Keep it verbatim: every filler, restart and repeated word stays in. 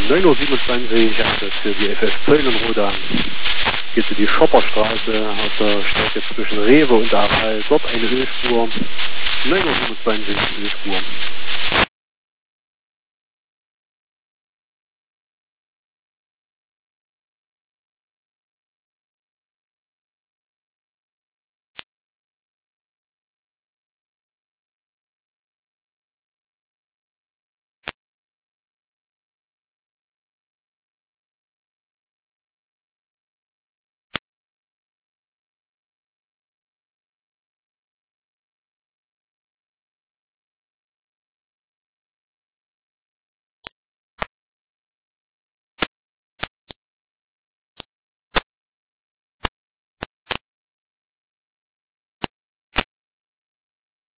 neun Uhr siebenundzwanzig, also für die F F Zeulenroda. Geht zu die Schopperstraße auf der Strecke zwischen Rewe und Aral. Dort eine Ölspur. neun Uhr siebenundzwanzig Ölspur.